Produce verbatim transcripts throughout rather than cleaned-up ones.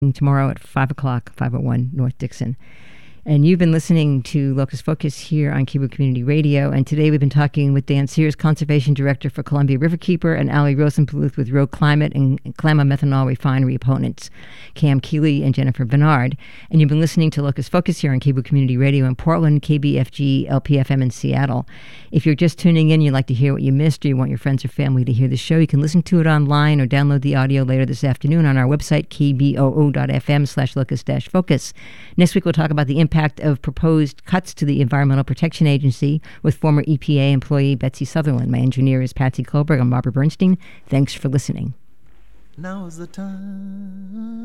tomorrow at five o'clock, five oh one North Dixon. And you've been listening to Locus Focus here on KBOO Community Radio. And today we've been talking with Dan Sears, Conservation Director for Columbia Riverkeeper, and Ali Rosenbluth with Rogue Climate and Clama Methanol Refinery opponents, Cam Keeley and Jennifer Bernard. And you've been listening to Locus Focus here on KBOO Community Radio in Portland, K B F G, L P F M in Seattle. If you're just tuning in, you'd like to hear what you missed, or you want your friends or family to hear the show, you can listen to it online or download the audio later this afternoon on our website, kboo.fm slash locus dash focus. Next week, we'll talk about the impact of proposed cuts to the Environmental Protection Agency with former E P A employee Betsy Sutherland. My engineer is Patsy Kohlberg. I'm Barbara Bernstein. Thanks for listening. Now is the time.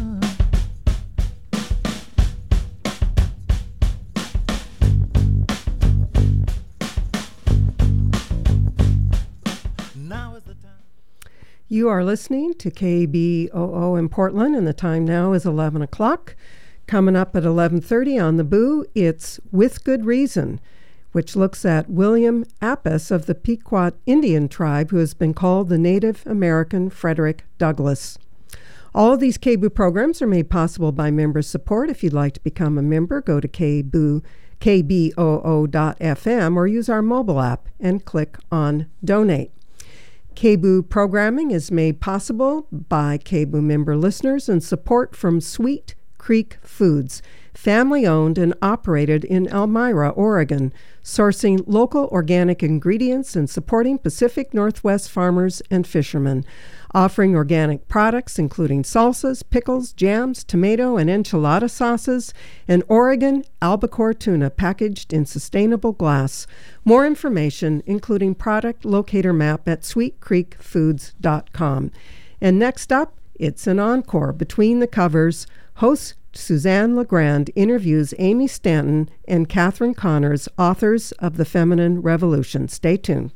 Now is the time. You are listening to K B O O in Portland, and the time now is eleven o'clock. Coming up at eleven thirty on the Boo, it's With Good Reason, which looks at William Apis of the Pequot Indian tribe, who has been called the Native American Frederick Douglass. All of these K B O O programs are made possible by member support. If you'd like to become a member, go to K B O O, K B O O dot F M or use our mobile app and click on Donate. K B O O programming is made possible by K B O O member listeners and support from Sweet Creek Foods, family-owned and operated in Elmira, Oregon, sourcing local organic ingredients and supporting Pacific Northwest farmers and fishermen, offering organic products including salsas, pickles, jams, tomato and enchilada sauces, and Oregon albacore tuna packaged in sustainable glass. More information, including product locator map, at sweet creek foods dot com. And next up, it's an encore. Between the Covers, host Suzanne LeGrand interviews Amy Stanton and Catherine Connors, authors of The Feminine Revolution. Stay tuned.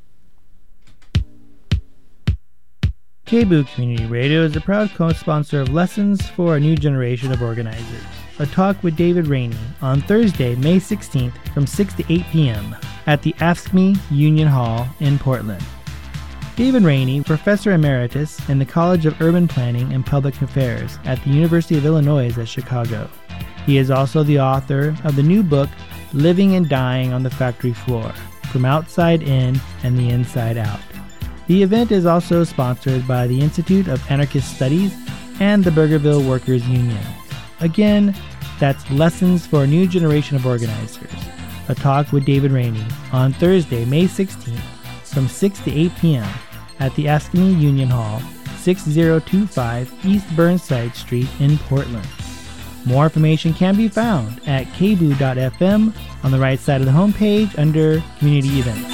K B O O Community Radio is a proud co-sponsor of Lessons for a New Generation of Organizers, a talk with David Rainey on Thursday, May sixteenth from six to eight p.m. at the A F S C M E Union Hall in Portland. David Rainey, Professor Emeritus in the College of Urban Planning and Public Affairs at the University of Illinois at Chicago. He is also the author of the new book, Living and Dying on the Factory Floor, From Outside In and the Inside Out. The event is also sponsored by the Institute of Anarchist Studies and the Burgerville Workers Union. Again, that's Lessons for a New Generation of Organizers, a talk with David Rainey on Thursday, May sixteenth from six to eight p.m. at the A F S C M E Union Hall, six thousand twenty-five East Burnside Street in Portland. More information can be found at k b o o dot f m on the right side of the homepage under Community Events.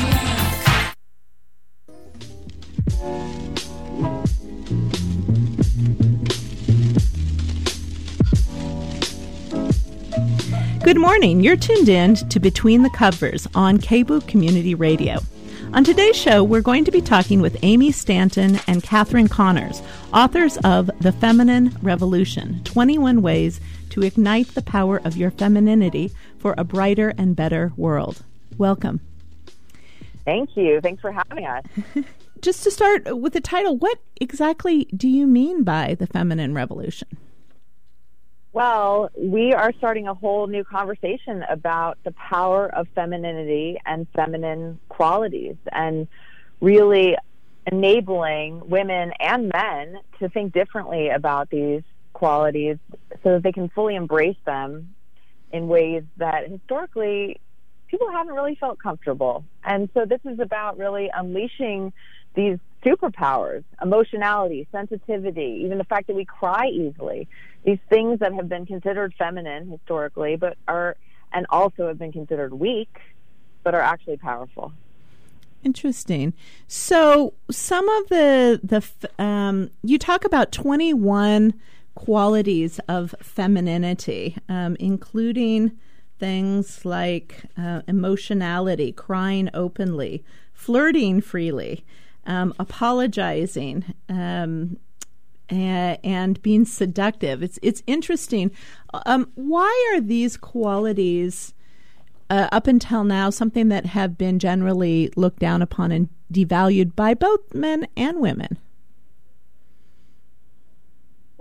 Good morning. You're tuned in to Between the Covers on K B O O Community Radio. On today's show, we're going to be talking with Amy Stanton and Catherine Connors, authors of The Feminine Revolution, twenty-one Ways to Ignite the Power of Your Femininity for a Brighter and Better World. Welcome. Thank you. Thanks for having us. Just to start with the title, what exactly do you mean by the feminine revolution? Well, we are starting a whole new conversation about the power of femininity and feminine qualities, and really enabling women and men to think differently about these qualities so that they can fully embrace them in ways that historically people haven't really felt comfortable. And so this is about really unleashing these superpowers, emotionality, sensitivity, even the fact that we cry easily, these things that have been considered feminine historically, but are, and also have been considered weak, but are actually powerful. Interesting. So some of the, the um, you talk about twenty-one qualities of femininity, um, including things like uh, emotionality, crying openly, flirting freely, um, apologizing, um, and, and being seductive. It's it's interesting. Um, why are these qualities uh, up until now something that have been generally looked down upon and devalued by both men and women?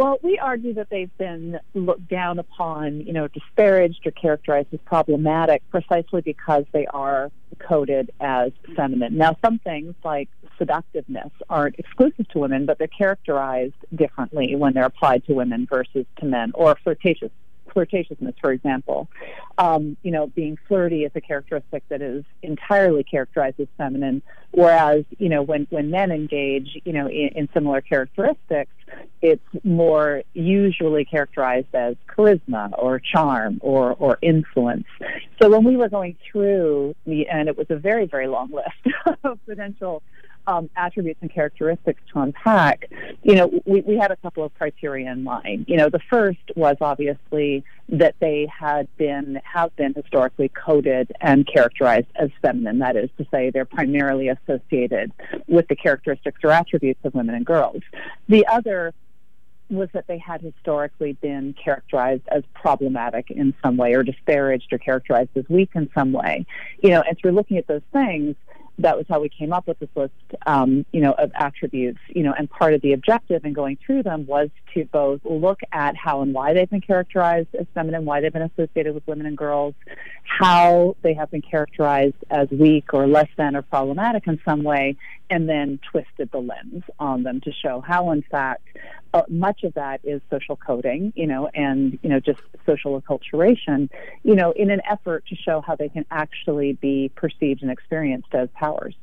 Well, we argue that they've been looked down upon, you know, disparaged or characterized as problematic precisely because they are coded as feminine. Now, some things like seductiveness aren't exclusive to women, but they're characterized differently when they're applied to women versus to men, or flirtatious. Flirtatiousness, for example. Um, you know, being flirty is a characteristic that is entirely characterized as feminine, whereas, you know, when, when men engage, you know, in, in similar characteristics, it's more usually characterized as charisma or charm or, or influence. So when we were going through, the, and it was a very, very long list of potential Um, attributes and characteristics to unpack, you know, we, we had a couple of criteria in mind. You know, the first was obviously that they had been, have been historically coded and characterized as feminine. That is to say, they're primarily associated with the characteristics or attributes of women and girls. The other was that they had historically been characterized as problematic in some way, or disparaged or characterized as weak in some way. You know, and through looking at those things, that was how we came up with this list, um, you know, of attributes, you know, and part of the objective in going through them was to both look at how and why they've been characterized as feminine, why they've been associated with women and girls, how they have been characterized as weak or less than or problematic in some way, and then twisted the lens on them to show how, in fact, uh, much of that is social coding, you know, and, you know, just social acculturation, you know, in an effort to show how they can actually be perceived and experienced as powers.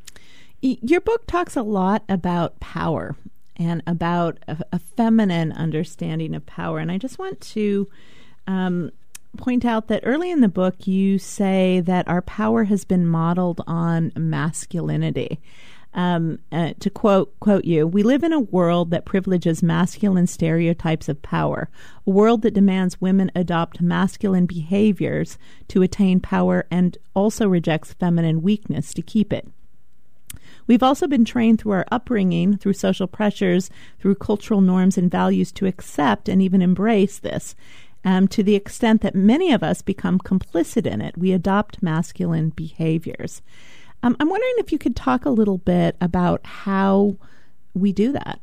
Your book talks a lot about power and about a, a feminine understanding of power. And I just want to um, point out that early in the book, you say that our power has been modeled on masculinity. Um, uh, to quote quote you, "We live in a world that privileges masculine stereotypes of power, a world that demands women adopt masculine behaviors to attain power and also rejects feminine weakness to keep it. We've also been trained through our upbringing, through social pressures, through cultural norms and values to accept and even embrace this. Um, to the extent that many of us become complicit in it, we adopt masculine behaviors." Um, I'm wondering if you could talk a little bit about how we do that.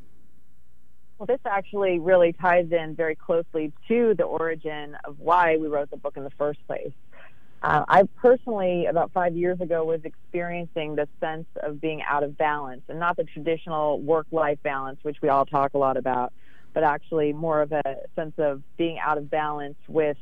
Well, this actually really ties in very closely to the origin of why we wrote the book in the first place. Uh, I personally, about five years ago, was experiencing the sense of being out of balance, and not the traditional work-life balance, which we all talk a lot about, but actually more of a sense of being out of balance with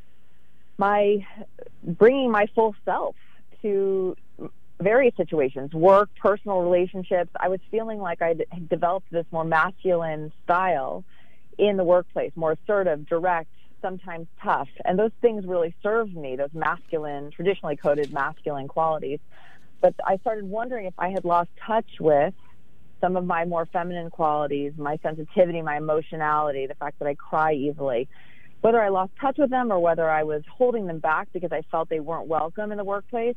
my bringing my full self to various situations, work, personal relationships. I was feeling like I had developed this more masculine style in the workplace, more assertive, direct, sometimes tough. And those things really served me, those masculine, traditionally coded masculine qualities. But I started wondering if I had lost touch with some of my more feminine qualities, my sensitivity, my emotionality, the fact that I cry easily. Whether I lost touch with them or whether I was holding them back because I felt they weren't welcome in the workplace,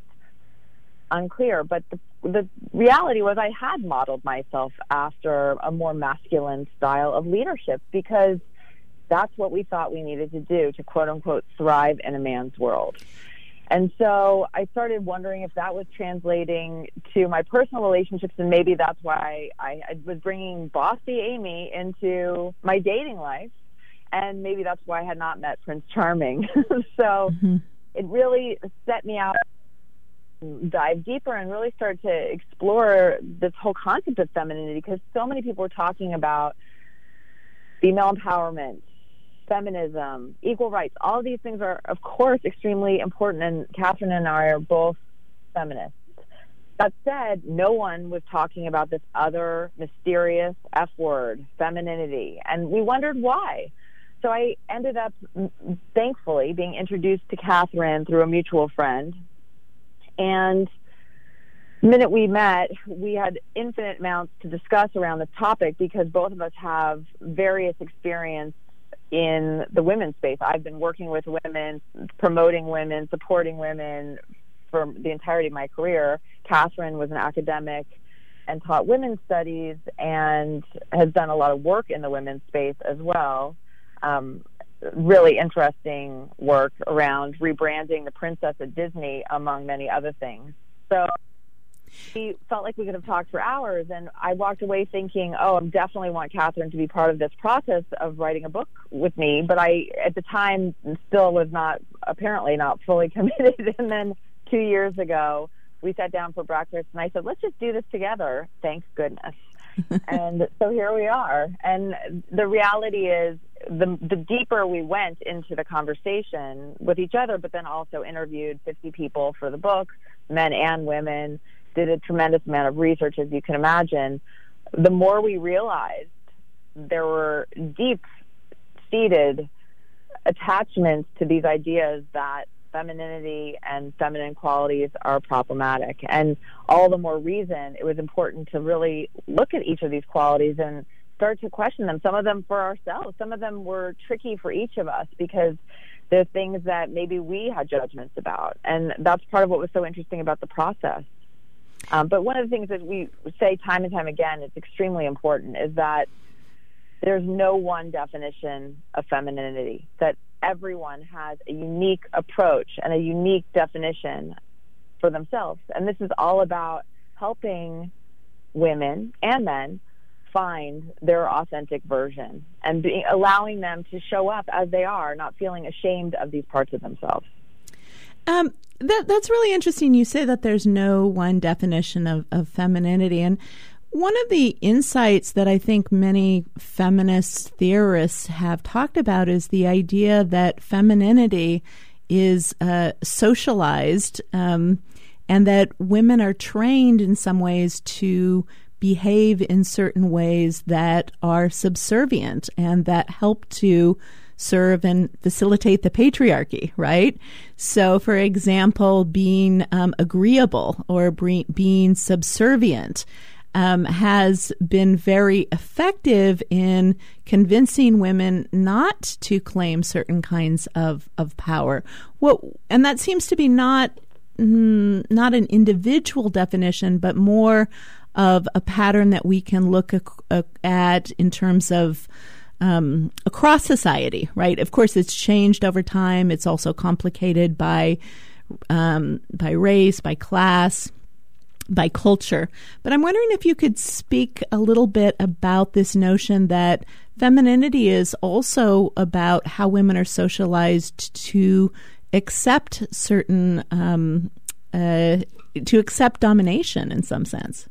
unclear. But the, the reality was I had modeled myself after a more masculine style of leadership because that's what we thought we needed to do to, quote unquote, thrive in a man's world. And so I started wondering if that was translating to my personal relationships, and maybe that's why I, I was bringing bossy Amy into my dating life, and maybe that's why I had not met Prince Charming. So mm-hmm. It really set me out to dive deeper and really start to explore this whole concept of femininity, because so many people were talking about female empowerment, feminism, equal rights. All of these things are, of course, extremely important, and Catherine and I are both feminists. That said, no one was talking about this other mysterious F word, femininity, and we wondered why. So I ended up, thankfully, being introduced to Catherine through a mutual friend, and the minute we met, we had infinite amounts to discuss around the topic because both of us have various experience in the women's space. I've been working with women, promoting women, supporting women for the entirety of my career. Catherine was an academic and taught women's studies and has done a lot of work in the women's space as well. Um, really interesting work around rebranding the princess at Disney, among many other things. So We felt like we could have talked for hours, and I walked away thinking, oh, I definitely want Catherine to be part of this process of writing a book with me. But I, at the time, still was not, apparently not fully committed. And then two years ago, we sat down for breakfast, and I said, let's just do this together. Thank goodness. And so here we are. And the reality is, the the deeper we went into the conversation with each other, but then also interviewed fifty people for the book, men and women, did a tremendous amount of research, as you can imagine, the more we realized there were deep-seated attachments to these ideas that femininity and feminine qualities are problematic. And all the more reason it was important to really look at each of these qualities and start to question them, some of them for ourselves. Some of them were tricky for each of us because they're things that maybe we had judgments about. And that's part of what was so interesting about the process. Um, but one of the things that we say time and time again, it's extremely important, is that there's no one definition of femininity, that everyone has a unique approach and a unique definition for themselves. And this is all about helping women and men find their authentic version and be, allowing them to show up as they are, not feeling ashamed of these parts of themselves. Um, that, that's really interesting. You say that there's no one definition of, of femininity. And one of the insights that I think many feminist theorists have talked about is the idea that femininity is uh, socialized um, and that women are trained in some ways to behave in certain ways that are subservient and that help to serve and facilitate the patriarchy, right? So, for example, being um, agreeable or bre- being subservient um, has been very effective in convincing women not to claim certain kinds of, of power. What, and that seems to be not mm, not an individual definition, but more of a pattern that we can look ac- at in terms of um, across society, right? Of course, it's changed over time. It's also complicated by um, by race, by class, by culture. But I'm wondering if you could speak a little bit about this notion that femininity is also about how women are socialized to accept certain, um, uh, to accept domination in some sense.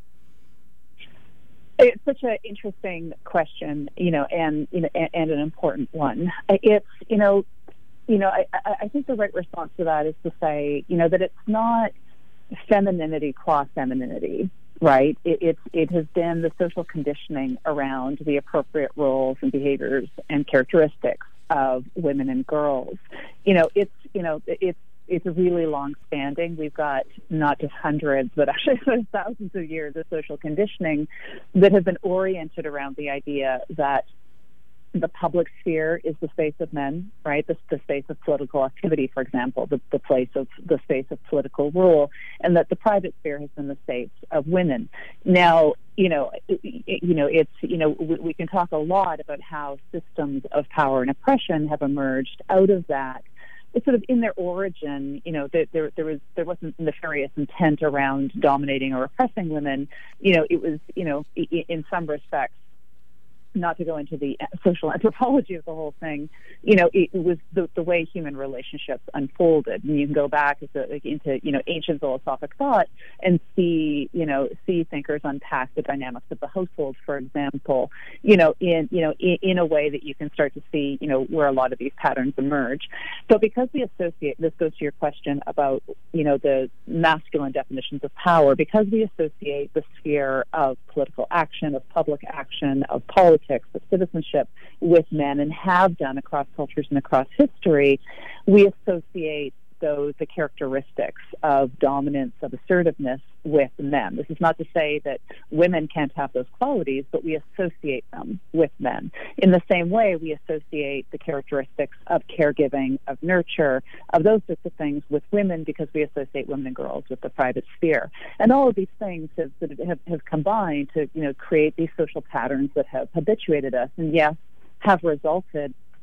It's such an interesting question, you know, and you know, and, and an important one. It's, you know, you know, I, I think the right response to that is to say, you know, that it's not femininity qua femininity, right? It, it it has been the social conditioning around the appropriate roles and behaviors and characteristics of women and girls. You know, it's you know, it's. It's really long-standing. We've got not just hundreds, but actually thousands of years of social conditioning that have been oriented around the idea that the public sphere is the space of men, right? The, the space of political activity, for example, the, the place of the space of political rule, and that the private sphere has been the space of women. Now, you know, you know, it's you know, we, we can talk a lot about how systems of power and oppression have emerged out of that. It's sort of in their origin, you know, there, there there was there wasn't nefarious intent around dominating or oppressing women. You know, it was, you know, in some respects, not to go into the social anthropology of the whole thing, you know, it, it was the, the way human relationships unfolded. And you can go back into, into, you know, ancient philosophic thought and see, you know, see thinkers unpack the dynamics of the household, for example, you know, in, you know, in, in a way that you can start to see, you know, where a lot of these patterns emerge. But because we associate, this goes to your question about, you know, the masculine definitions of power, because we associate the sphere of political action, of public action, of politics, of citizenship with men, and have done across cultures and across history, we associate those the characteristics of dominance, of assertiveness with men. This is not to say that women can't have those qualities, but we associate them with men. In the same way, we associate the characteristics of caregiving, of nurture, of those sorts of things with women because we associate women and girls with the private sphere. And all of these things have, have, have combined to, you know, create these social patterns that have habituated us, and yes, have resulted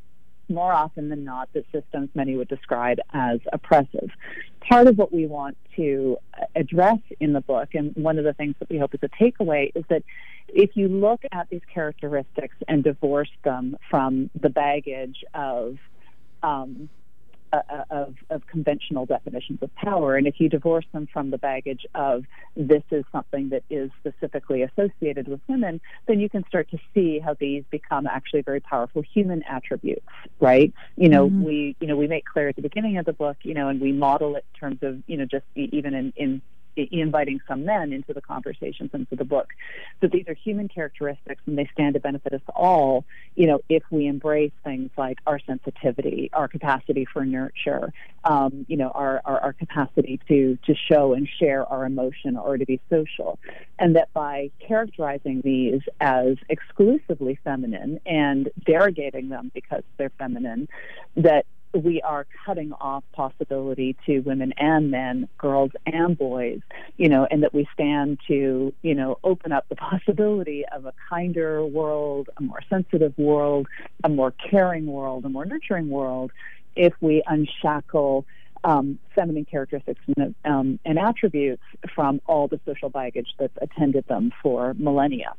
more often than not, the systems many would describe as oppressive. Part of what we want to address in the book, and one of the things that we hope is a takeaway, is that if you look at these characteristics and divorce them from the baggage of um, Uh, of, of conventional definitions of power. And if you divorce them from the baggage of this is something that is specifically associated with women, then you can start to see how these become actually very powerful human attributes, right? You know, mm-hmm. we, you know, we make clear at the beginning of the book, you know, and we model it in terms of, you know, just even in, in inviting some men into the conversations into the book. So these are human characteristics, and they stand to benefit us all, you know, if we embrace things like our sensitivity, our capacity for nurture, um, you know, our, our, our capacity to, to show and share our emotion or to be social. And that by characterizing these as exclusively feminine and derogating them because they're feminine, that we are cutting off possibility to women and men, girls and boys, you know, and that we stand to, you know, open up the possibility of a kinder world, a more sensitive world, a more caring world, a more nurturing world, if we unshackle um, feminine characteristics and, um, and attributes from all the social baggage that's attended them for millennia.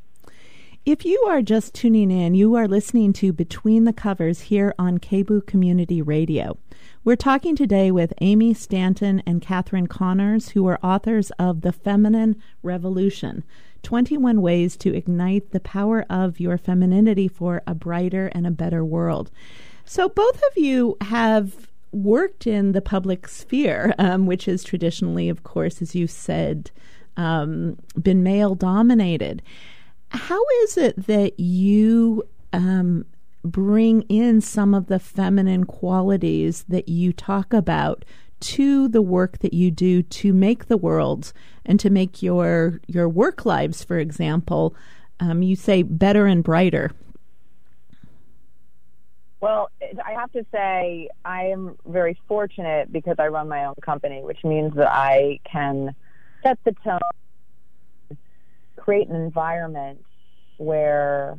If you are just tuning in, you are listening to Between the Covers here on K B O O Community Radio. We're talking today with Amy Stanton and Catherine Connors, who are authors of The Feminine Revolution, twenty-one Ways to Ignite the Power of Your Femininity for a Brighter and a Better World. So both of you have worked in the public sphere, um, which is traditionally, of course, as you said, um, been male-dominated. How is it that you um, bring in some of the feminine qualities that you talk about to the work that you do to make the world and to make your your work lives, for example, um, you say better and brighter? Well, I have to say I am very fortunate because I run my own company, which means that I can set the tone, create an environment where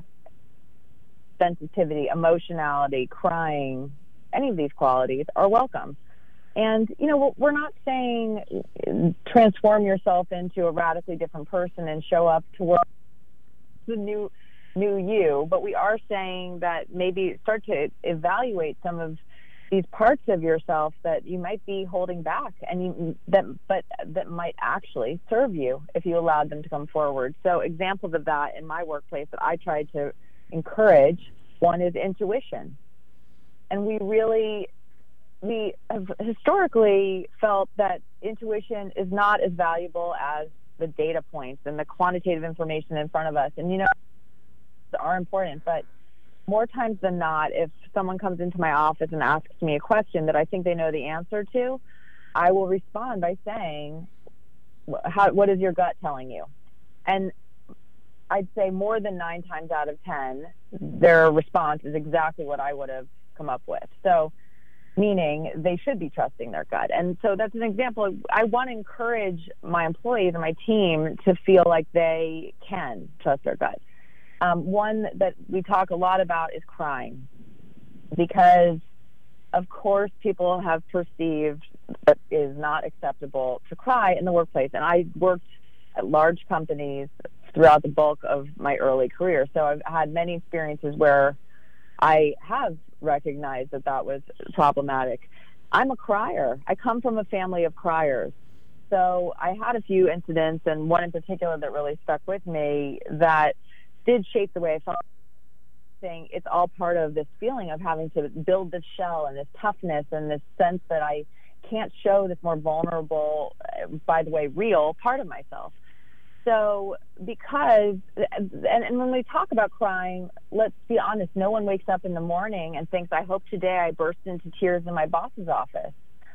sensitivity, emotionality, crying, any of these qualities are welcome. And, you know, we're not saying transform yourself into a radically different person and show up to work the new new you, but we are saying that maybe start to evaluate some of these parts of yourself that you might be holding back, and you, that but that might actually serve you if you allowed them to come forward. So examples of that in my workplace that I tried to encourage, one is intuition. And we really, we have historically felt that intuition is not as valuable as the data points and the quantitative information in front of us. And, you know, are important, but more times than not, if someone comes into my office and asks me a question that I think they know the answer to, I will respond by saying, How, what is your gut telling you? And I'd say more than nine times out of ten, their response is exactly what I would have come up with. So, meaning they should be trusting their gut. And so that's an example. I want to encourage my employees and my team to feel like they can trust their gut. Um, one that we talk a lot about is crying, because, of course, people have perceived that it is not acceptable to cry in the workplace. And I worked at large companies throughout the bulk of my early career, so I've had many experiences where I have recognized that that was problematic. I'm a crier. I come from a family of criers. So I had a few incidents, and one in particular that really stuck with me that did shape the way I felt. Saying it's all part of this feeling of having to build this shell and this toughness and this sense that I can't show this more vulnerable, by the way, real part of myself. So because, and, and when we talk about crying, let's be honest, no one wakes up in the morning and thinks, I hope today I burst into tears in my boss's office.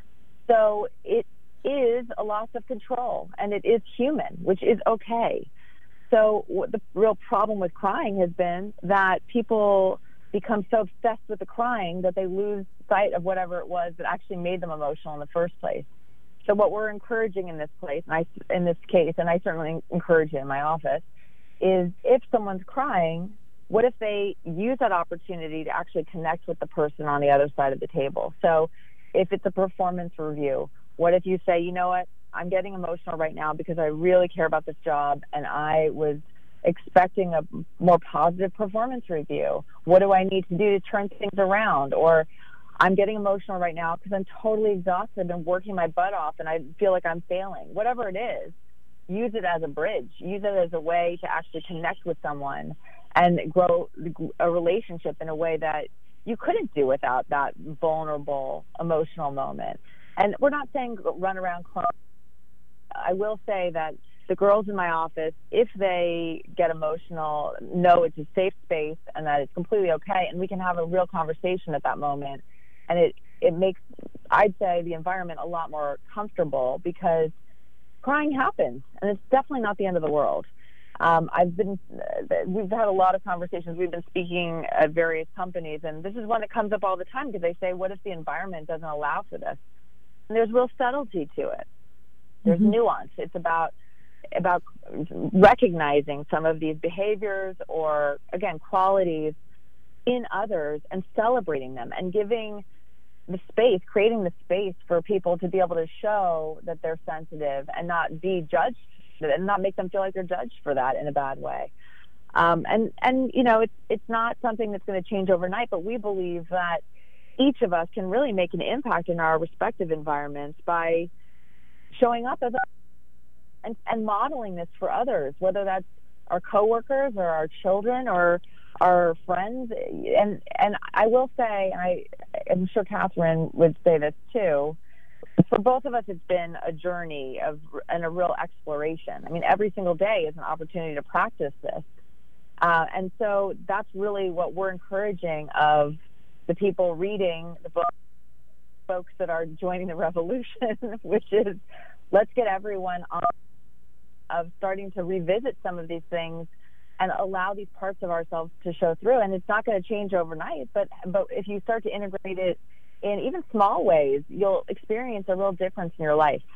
So it is a loss of control, and it is human, which is okay. So the real problem with crying has been that people become so obsessed with the crying that they lose sight of whatever it was that actually made them emotional in the first place. So what we're encouraging in this place, and I, in this case, and I certainly encourage it in my office, is if someone's crying, what if they use that opportunity to actually connect with the person on the other side of the table? So if it's a performance review, what if you say, you know what, I'm getting emotional right now because I really care about this job and I was expecting a more positive performance review. What do I need to do to turn things around? Or I'm getting emotional right now because I'm totally exhausted. I've been working my butt off and I feel like I'm failing. Whatever it is, use it as a bridge. Use it as a way to actually connect with someone and grow a relationship in a way that you couldn't do without that vulnerable emotional moment. And we're not saying run around crying. I will say that the girls in my office, if they get emotional, know it's a safe space and that it's completely okay, and we can have a real conversation at that moment. And it, it makes, I'd say, the environment a lot more comfortable because crying happens, and it's definitely not the end of the world. Um, I've been, we've had a lot of conversations. We've been speaking at various companies, and this is one that comes up all the time because they say, what if the environment doesn't allow for this? And there's real subtlety to it. There's mm-hmm. nuance. It's about about recognizing some of these behaviors or, again, qualities in others and celebrating them and giving the space, creating the space for people to be able to show that they're sensitive and not be judged and not make them feel like they're judged for that in a bad way. Um, and, and, you know, it's, it's not something that's going to change overnight, but we believe that each of us can really make an impact in our respective environments by showing up as a, and, and modeling this for others, whether that's our coworkers or our children or our friends. And, and I will say, and I, I'm sure Catherine would say this too, for both of us, it's been a journey of and a real exploration. I mean, every single day is an opportunity to practice this. Uh, and so that's really what we're encouraging of the people reading the book, folks that are joining the revolution, which is let's get everyone on of starting to revisit some of these things and allow these parts of ourselves to show through. And it's not going to change overnight, but but if you start to integrate it in even small ways, you'll experience a real difference in your life.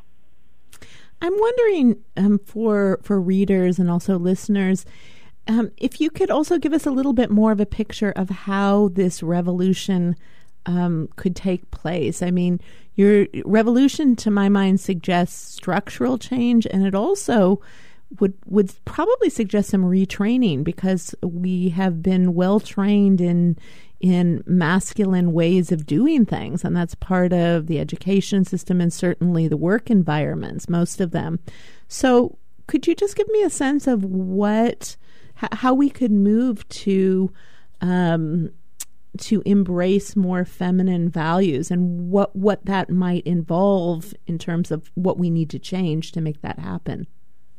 I'm wondering um, for for readers and also listeners, um, if you could also give us a little bit more of a picture of how this revolution um, could take place. I mean, your revolution, to my mind, suggests structural change, and it also would would probably suggest some retraining because we have been well trained in in masculine ways of doing things, and that's part of the education system and certainly the work environments, most of them. So could you just give me a sense of what, h- how we could move to um, to embrace more feminine values and what, what that might involve in terms of what we need to change to make that happen?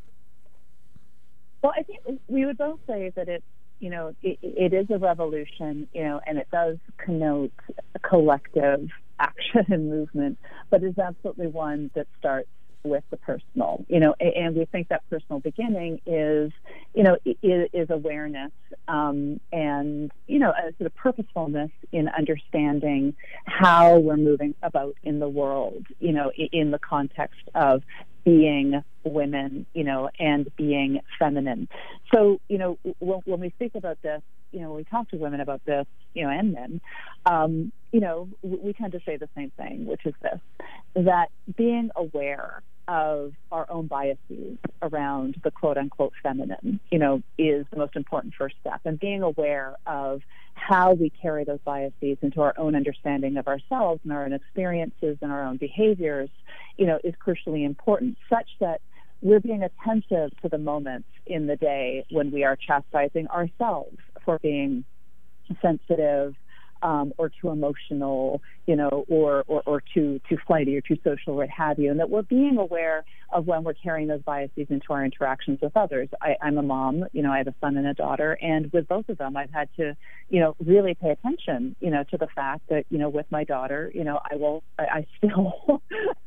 Well, I think we would both say that it's, you know, it, it is a revolution, you know, and it does connote a collective action and movement, but it's absolutely one that starts with the personal, you know, and we think that personal beginning is, you know, is, is awareness um, and, you know, a sort of purposefulness in understanding how we're moving about in the world, you know, in the context of being women, you know, and being feminine. So, you know, when, when we speak about this, you know, when we talk to women about this, you know, and men, um, you know, we tend to say the same thing, which is this, that being aware of our own biases around the quote-unquote feminine, you know, is the most important first step. And being aware of how we carry those biases into our own understanding of ourselves and our own experiences and our own behaviors, you know, is crucially important, such that we're being attentive to the moments in the day when we are chastising ourselves for being sensitive um, or too emotional, you know, or, or, or too too flighty or too social, or what have you, and that we're being aware of when we're carrying those biases into our interactions with others. I, I'm a mom, you know, I have a son and a daughter, and with both of them, I've had to, you know, really pay attention, you know, to the fact that, you know, with my daughter, you know, I will, I, I still,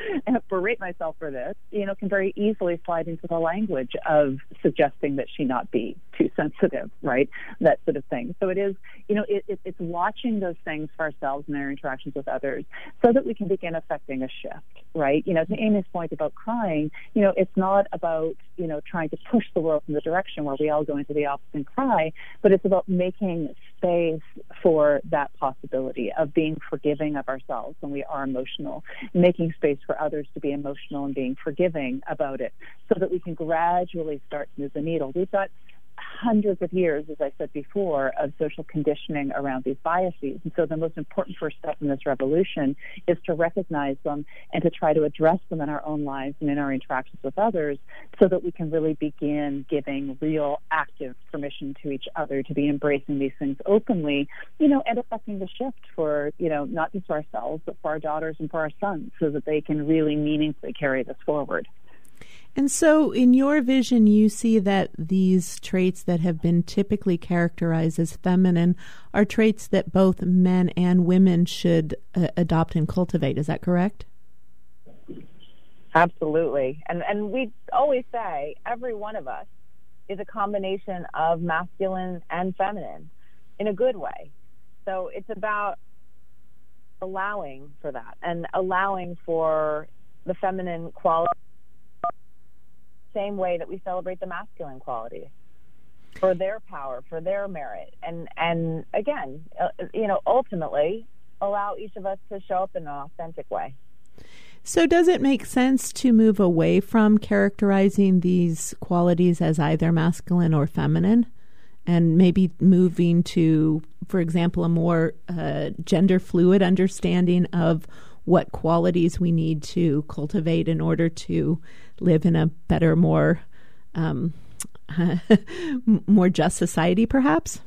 berate myself for this, you know, can very easily slide into the language of suggesting that she not be too sensitive, right? That sort of thing. So it is, you know, it, it, it's watching those things for ourselves and our interactions with others so that we can begin affecting a shift, right? You know, to Amy's point about crying, you know, it's not about, you know, trying to push the world in the direction where we all go into the office and cry, but it's about making space for that possibility of being forgiving of ourselves when we are emotional, making space for others to be emotional and being forgiving about it so that we can gradually start to move the needle. We've got hundreds of years, as I said before, of social conditioning around these biases. And so the most important first step in this revolution is to recognize them and to try to address them in our own lives and in our interactions with others so that we can really begin giving real active permission to each other to be embracing these things openly, you know, and affecting the shift for, you know, not just for ourselves, but for our daughters and for our sons so that they can really meaningfully carry this forward. And so in your vision, you see that these traits that have been typically characterized as feminine are traits that both men and women should uh, adopt and cultivate. Is that correct? Absolutely. And and we always say every one of us is a combination of masculine and feminine in a good way. So it's about allowing for that and allowing for the feminine quality same way that we celebrate the masculine quality for their power, for their merit. And, and again, uh, you know, ultimately allow each of us to show up in an authentic way. So does it make sense to move away from characterizing these qualities as either masculine or feminine and maybe moving to, for example, a more uh, gender fluid understanding of what qualities we need to cultivate in order to live in a better, more um, more just society, perhaps?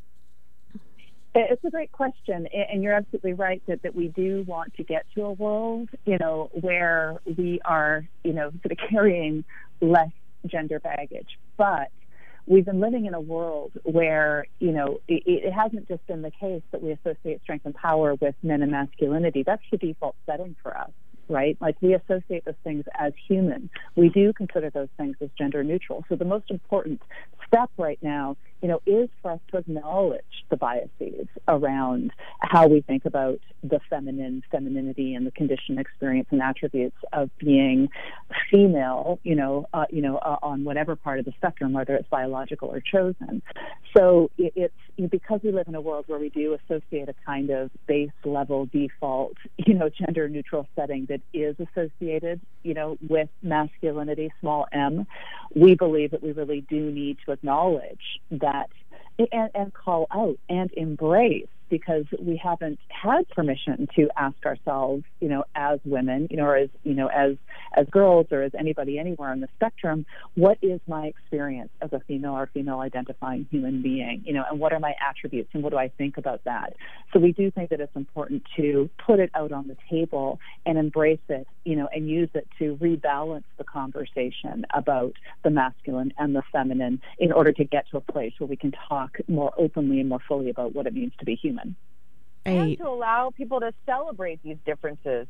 It's a great question, and you're absolutely right that, that we do want to get to a world, you know, where we are, you know, sort of carrying less gender baggage. But we've been living in a world where, you know, it, it hasn't just been the case that we associate strength and power with men and masculinity. That's the default setting for us, right? Like, we associate those things as human. We do consider those things as gender neutral. So the most important step right now, you know, is for us to acknowledge the biases around how we think about the feminine, femininity, and the conditioned experience and attributes of being female, you know, uh, you know, uh, on whatever part of the spectrum, whether it's biological or chosen. So it, it's you know, because we live in a world where we do associate a kind of base level default, you know, gender neutral setting that is associated, you know, with masculinity, small m, we believe that we really do need to acknowledge that and, and call out and embrace, because we haven't had permission to ask ourselves, you know, as women, you know, or as, you know, as, as girls or as anybody anywhere on the spectrum, what is my experience as a female or female identifying human being, you know, and what are my attributes and what do I think about that? So we do think that it's important to put it out on the table and embrace it, you know, and use it to rebalance the conversation about the masculine and the feminine in order to get to a place where we can talk more openly and more fully about what it means to be human. And to allow people to celebrate these differences.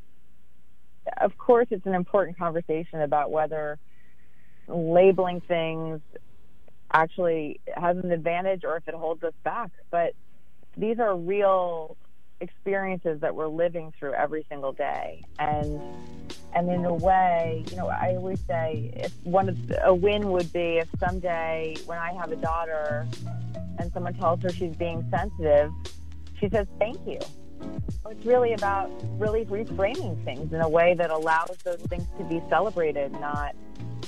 Of course, it's an important conversation about whether labeling things actually has an advantage or if it holds us back. But these are real experiences that we're living through every single day. And and in a way, you know, I always say if one of the, a win would be if someday when I have a daughter and someone tells her she's being sensitive, she says, thank you. It's really about really reframing things in a way that allows those things to be celebrated, not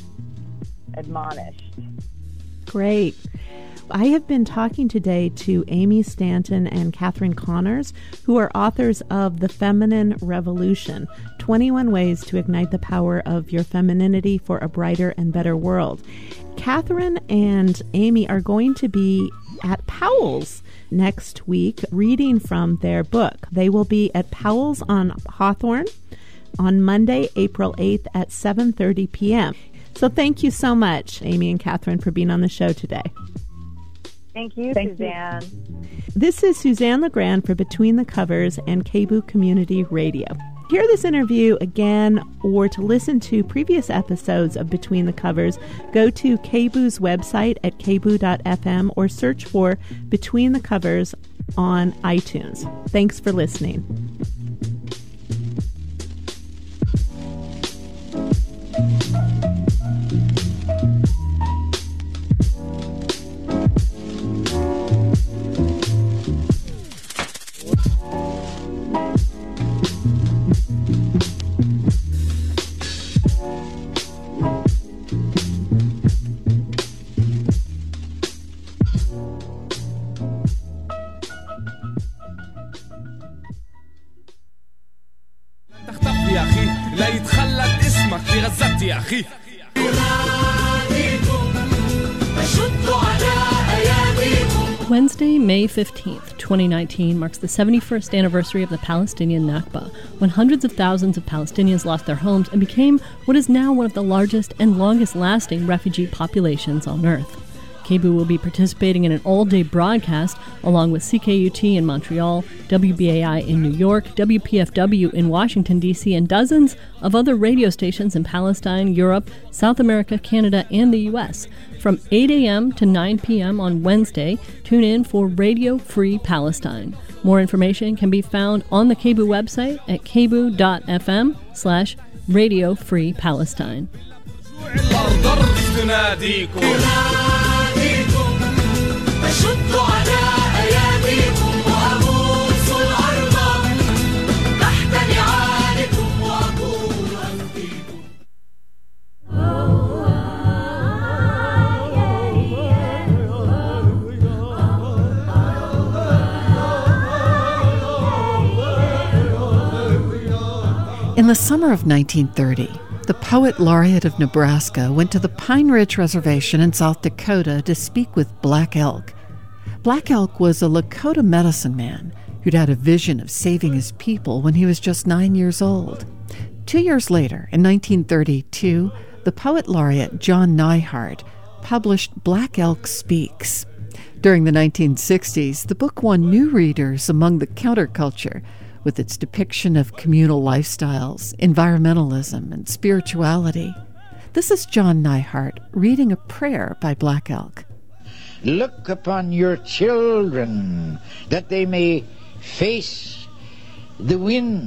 admonished. Great. I have been talking today to Amy Stanton and Catherine Connors, who are authors of The Feminine Revolution, twenty-one Ways to Ignite the Power of Your Femininity for a Brighter and Better World. Catherine and Amy are going to be at Powell's next week reading from their book. They will be at Powell's on Hawthorne on Monday, April eighth at seven thirty p.m. So thank you so much, Amy and Catherine, for being on the show today. Thank you, Thank Suzanne. you. This is Suzanne LeGrand for Between the Covers and K B O O Community Radio. hear this interview again or to listen to previous episodes of Between the Covers, go to K B O's website at k b o dot f m or search for Between the Covers on iTunes. Thanks for listening. Wednesday, May fifteenth, twenty nineteen, marks the seventy-first anniversary of the Palestinian Nakba, when hundreds of thousands of Palestinians lost their homes and became what is now one of the largest and longest-lasting refugee populations on Earth. K B O will be participating in an all-day broadcast along with C K U T in Montreal, W B A I in New York, W P F W in Washington, D C, and dozens of other radio stations in Palestine, Europe, South America, Canada, and the U S From eight a.m. to nine p.m. on Wednesday, tune in for Radio Free Palestine. More information can be found on the K B O website at k b o dot f m slash Radio Free Palestine. In the summer of nineteen thirty, the Poet Laureate of Nebraska went to the Pine Ridge Reservation in South Dakota to speak with Black Elk. Black Elk was a Lakota medicine man who'd had a vision of saving his people when he was just nine years old. Two years later, in nineteen thirty-two, the Poet Laureate John Neihardt published Black Elk Speaks. During the nineteen sixties, the book won new readers among the counterculture, with its depiction of communal lifestyles, environmentalism, and spirituality. This is John Neihardt reading a prayer by Black Elk. Look upon your children, that they may face the wind